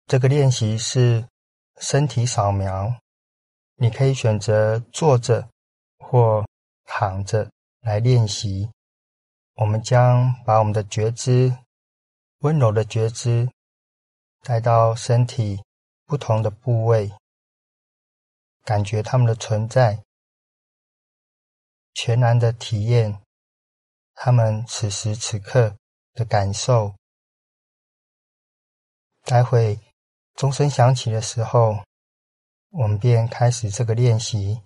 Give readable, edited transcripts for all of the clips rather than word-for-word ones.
这个练习是身体扫描，你可以选择坐着或躺着来练习。我们将把我们的觉知，温柔的觉知带到身体不同的部位，感觉它们的存在，全然的体验它们此时此刻的感受。待会钟声响起的时候，我们便开始这个练习。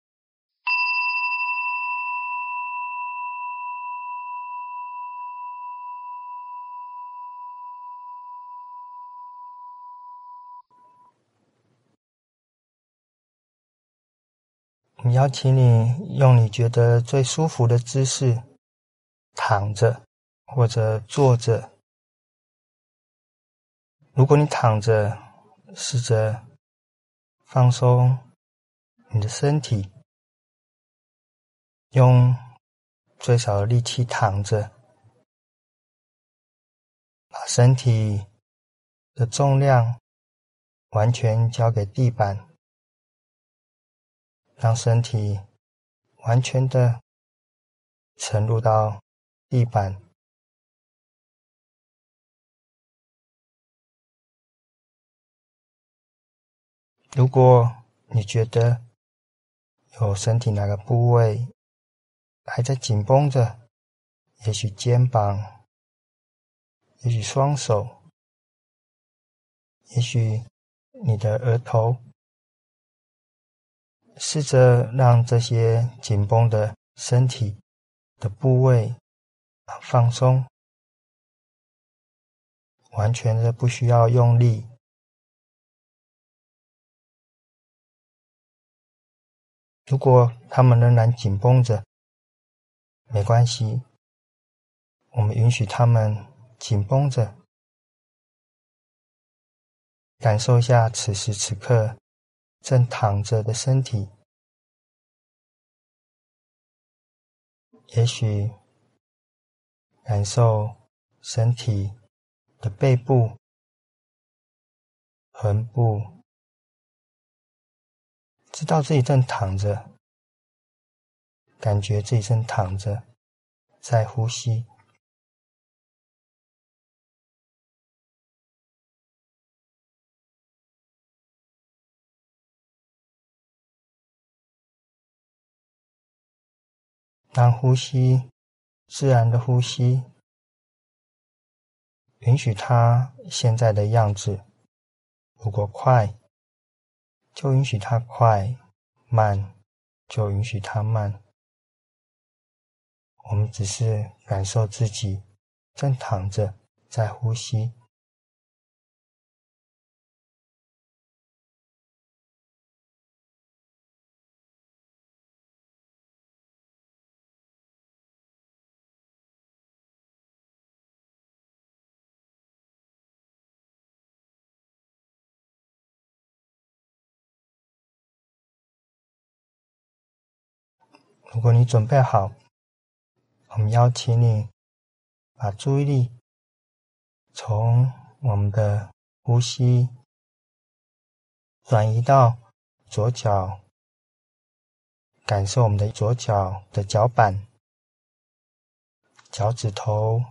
我邀请你用你觉得最舒服的姿势，躺着或者坐着。如果你躺着，试着放松你的身体，用最少的力气躺着，把身体的重量完全交给地板，让身体完全的沉入到地板。如果你觉得有身体哪个部位还在紧绷着，也许肩膀，也许双手，也许你的额头，试着让这些紧绷的身体的部位放松，完全的不需要用力。如果它们仍然紧绷着，没关系，我们允许它们紧绷着，感受一下此时此刻正躺着的身体。也许感受身体的背部、臀部，知道自己正躺着，感觉自己正躺着，在呼吸。让呼吸自然的呼吸，允许它现在的样子。如果快，就允许它快；慢，就允许它慢。我们只是感受自己正躺着，在呼吸。如果你准备好，我们邀请你把注意力从我们的呼吸转移到左脚，感受我们的左脚的脚板、脚趾头、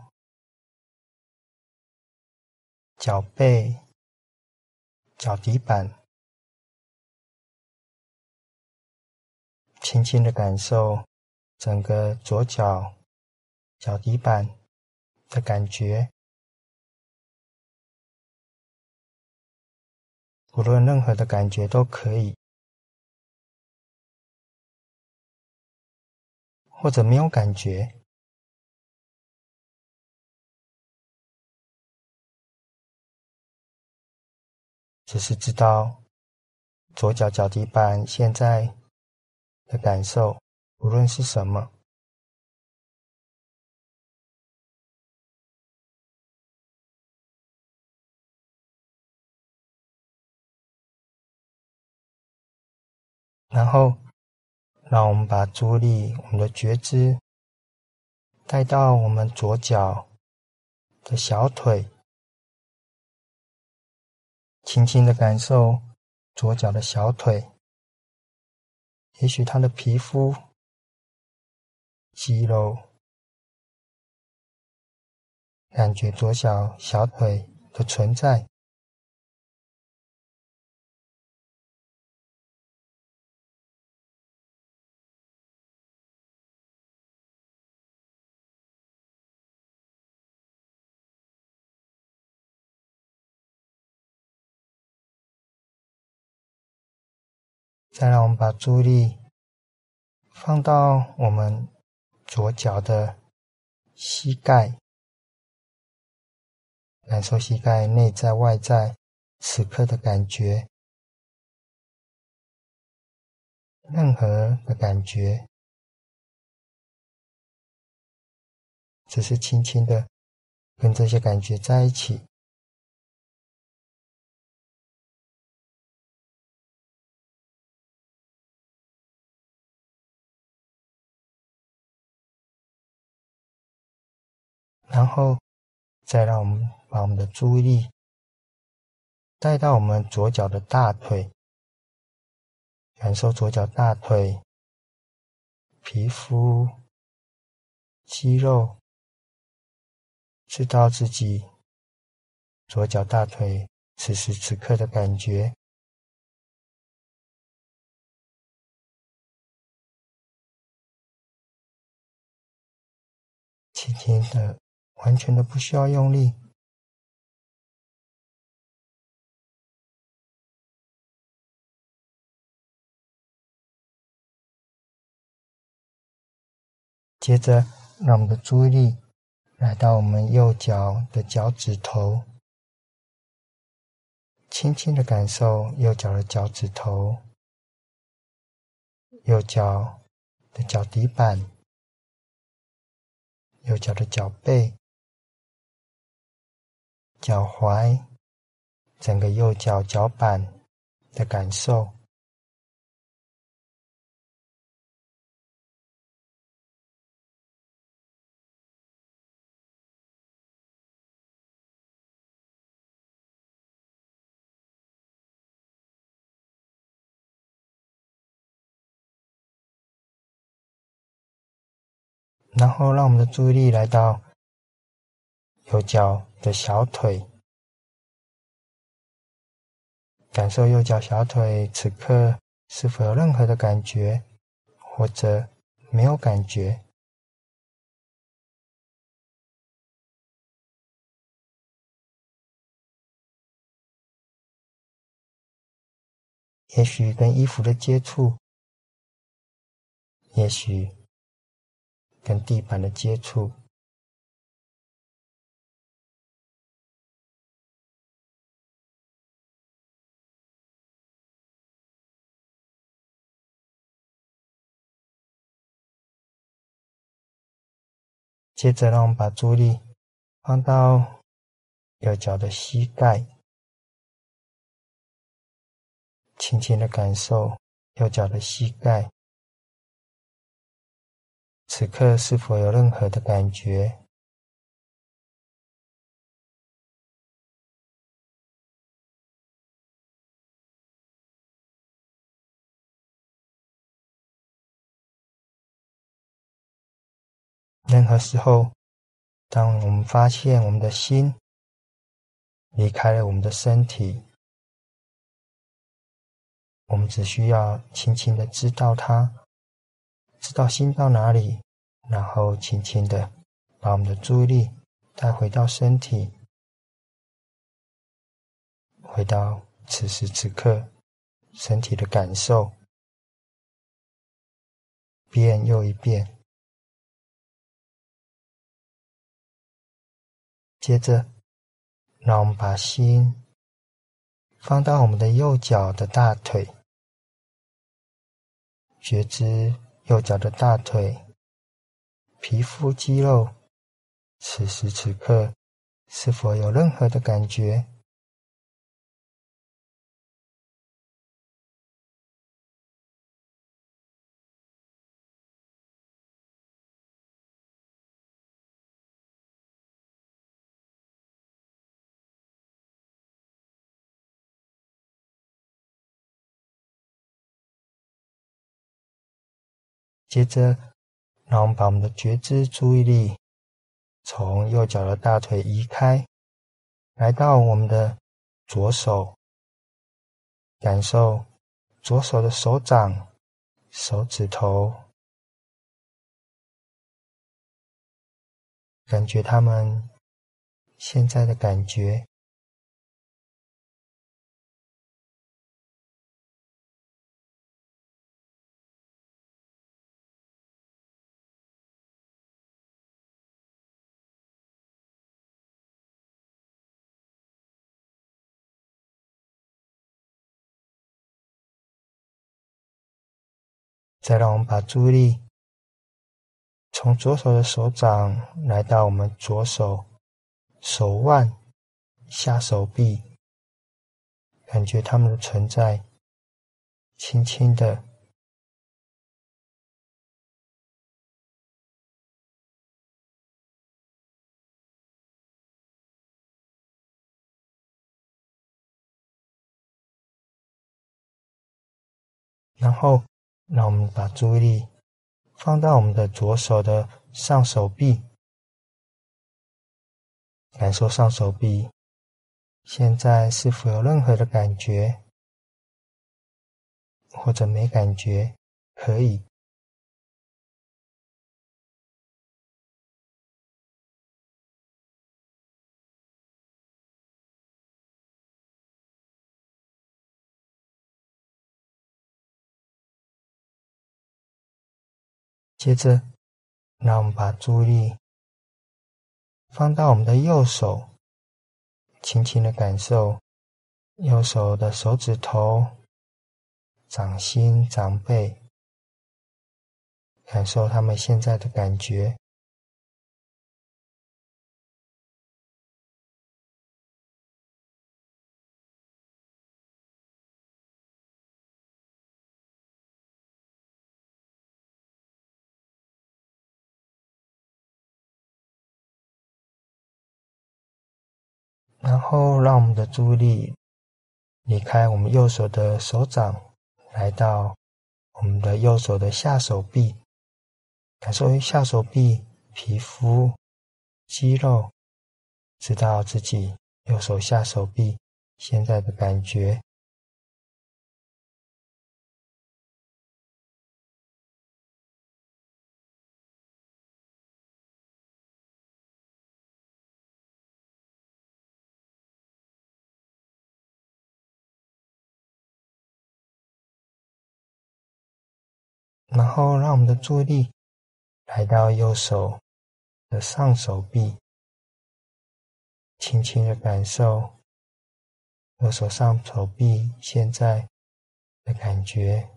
脚背、脚底板，轻轻的感受整个左脚脚底板的感觉。无论任何的感觉都可以，或者没有感觉，只是知道左脚脚底板现在的感受，无论是什么。然后让我们把注意力，我们的觉知带到我们左脚的小腿、 轻轻的感受左脚的小腿，也许它的皮肤、肌肉，感觉左脚小腿的存在。再让我们把注意力放到我们左脚的膝盖，感受膝盖内在外在此刻的感觉，任何的感觉，只是轻轻的跟这些感觉在一起。然后再让我们把我们的注意力带到我们左脚的大腿，感受左脚大腿皮肤、肌肉，知道自己左脚大腿此时此刻的感觉。轻轻的，完全的不需要用力。接着，让我们的注意力来到我们右脚的脚趾头，轻轻的感受右脚的脚趾头，右脚的脚底板，右脚的脚背、脚踝，整个右脚脚板的感受。然后让我们的注意力来到右脚的小腿，感受右脚小腿此刻是否有任何的感觉，或者没有感觉。也许跟衣服的接触，也许跟地板的接触。接着让我们把注意力放到右脚的膝盖，轻轻的感受右脚的膝盖此刻是否有任何的感觉。任何时候，当我们发现我们的心离开了我们的身体，我们只需要轻轻的知道它，知道心到哪里，然后轻轻的把我们的注意力带回到身体，回到此时此刻身体的感受，遍又一遍。接着，让我们把心放到我们的右脚的大腿，觉知右脚的大腿皮肤肌肉此时此刻是否有任何的感觉。 接着，让我们把我们的觉知注意力从右脚的大腿移开，来到我们的左手，感受左手的手掌、手指头，感觉它们现在的感觉。再让我们把注意力从左手的手掌来到我们左手手腕、下手臂，感觉它们的存在，轻轻的，然后让我们把注意力放到我们的左手的上手臂，感受上手臂现在是否有任何的感觉，或者没感觉，可以。接着，让我们把注意力放到我们的右手，轻轻的感受右手的手指头、掌心、掌背，感受它们现在的感觉。然后让我们的注意力离开我们右手的手掌，来到我们的右手的下手臂，感受下手臂皮肤、肌肉，知道自己右手下手臂现在的感觉。然后让我们的注意力来到右手的上手臂，轻轻的感受右手上手臂现在的感觉，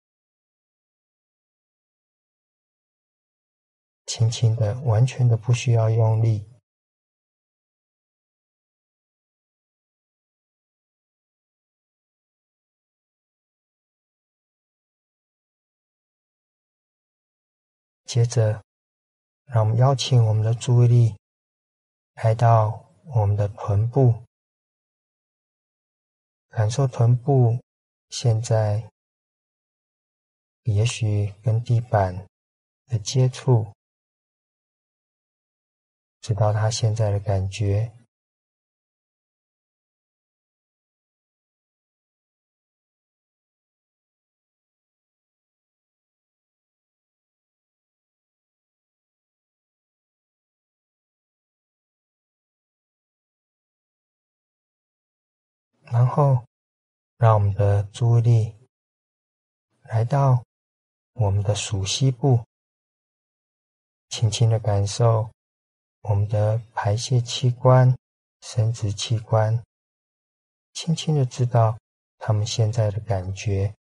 轻轻的，完全的不需要用力。接着，让我们邀请我们的注意力来到我们的臀部，感受臀部现在也许跟地板的接触，知道它现在的感觉。然后，让我们的注意力来到我们的属膝部，轻轻的感受我们的排泄器官、生殖器官，轻轻的知道它们现在的感觉。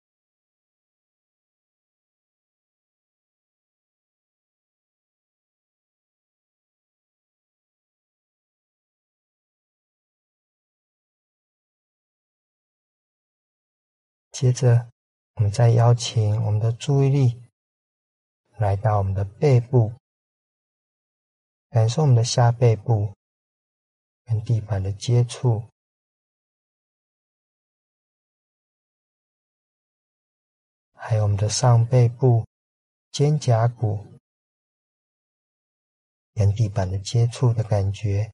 接着，我们再邀请我们的注意力来到我们的背部，感受我们的下背部跟地板的接触，还有我们的上背部肩胛骨跟地板的接触的感觉。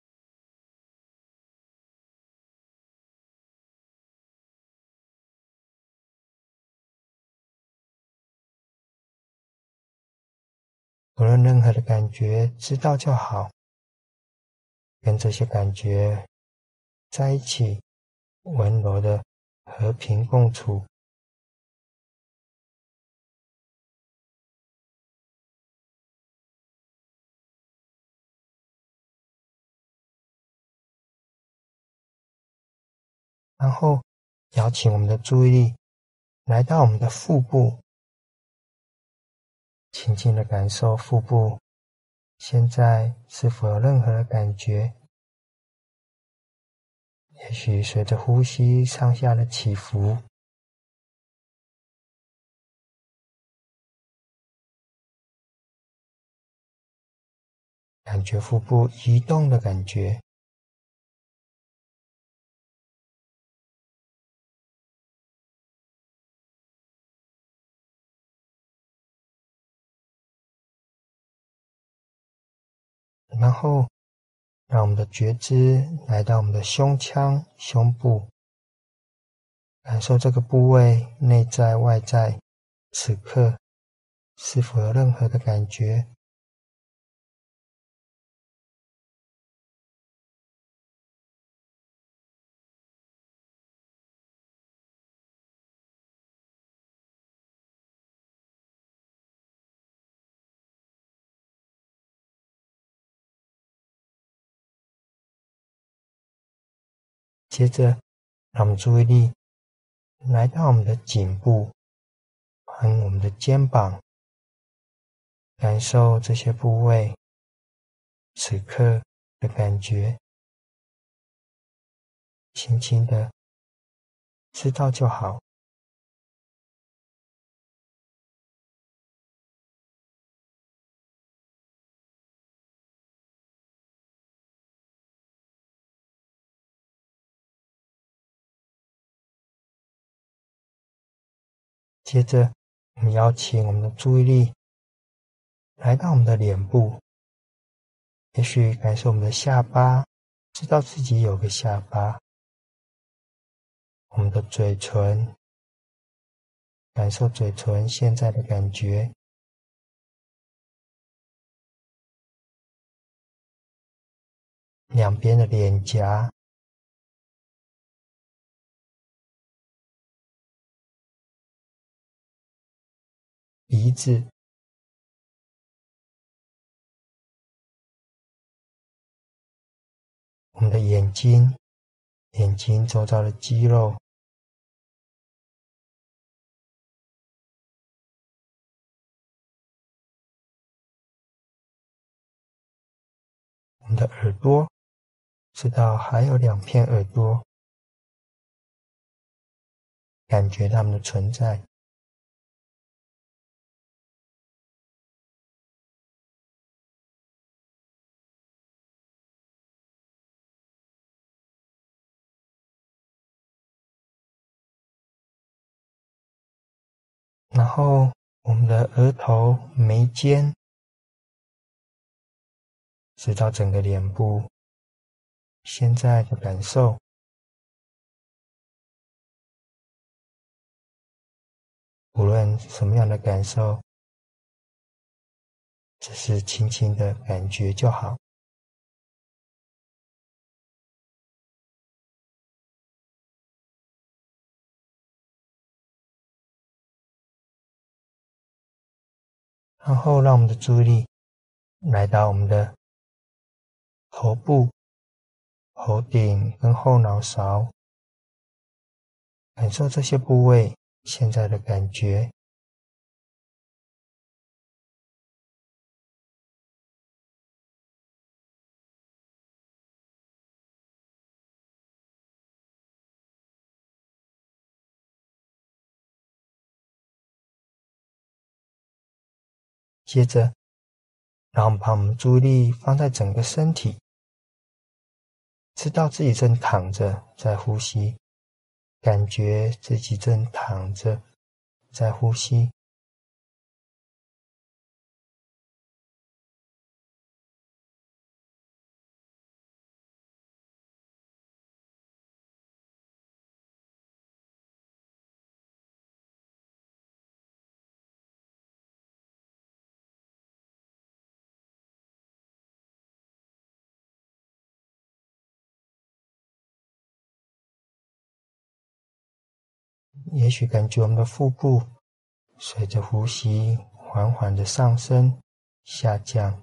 无论任何的感觉，知道就好，跟这些感觉在一起，温柔的和平共处。然后邀请我们的注意力来到我们的腹部，轻轻的感受腹部现在是否有任何的感觉，也许随着呼吸上下的起伏，感觉腹部移动的感觉。然后让我们的觉知来到我们的胸腔、胸部，感受这个部位内在外在此刻是否有任何的感觉。接着让我们注意力来到我们的颈部和我们的肩膀，感受这些部位此刻的感觉，轻轻的知道就好。接着我们邀请我们的注意力来到我们的脸部，也许感受我们的下巴，知道自己有个下巴，我们的嘴唇，感受嘴唇现在的感觉，两边的脸颊，鼻子，我们的眼睛，眼睛周遭的肌肉，我们的耳朵，知道还有两片耳朵，感觉它们的存在。然后我们的额头、眉间，直到整个脸部现在的感受，无论什么样的感受，只是轻轻的感觉就好。然后让我们的注意力来到我们的头部、头顶跟后脑勺，感受这些部位现在的感觉。接着，让我们把我们注意力放在整个身体，知道自己正躺着在呼吸，感觉自己正躺着在呼吸。 也许感觉我们的腹部随着呼吸缓缓的上升、下降。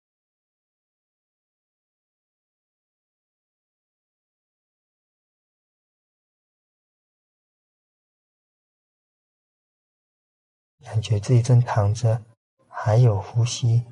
感觉自己正躺着，还有呼吸。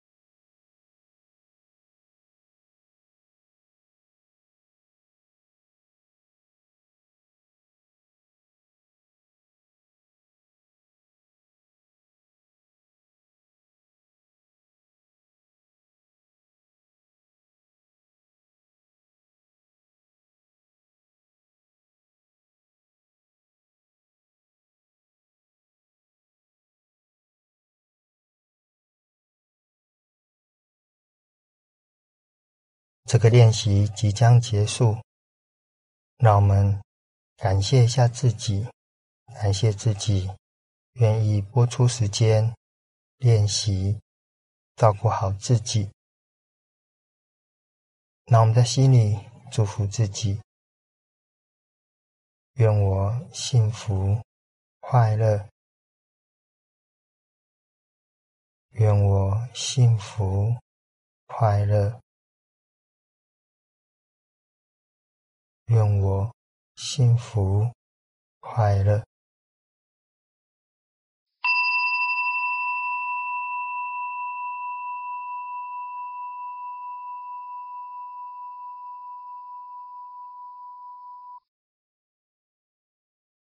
这个练习即将结束，让我们感谢一下自己，感谢自己愿意拨出时间练习，照顾好自己。那我们在心里祝福自己，愿我幸福快乐，愿我幸福快乐，愿我幸福快乐。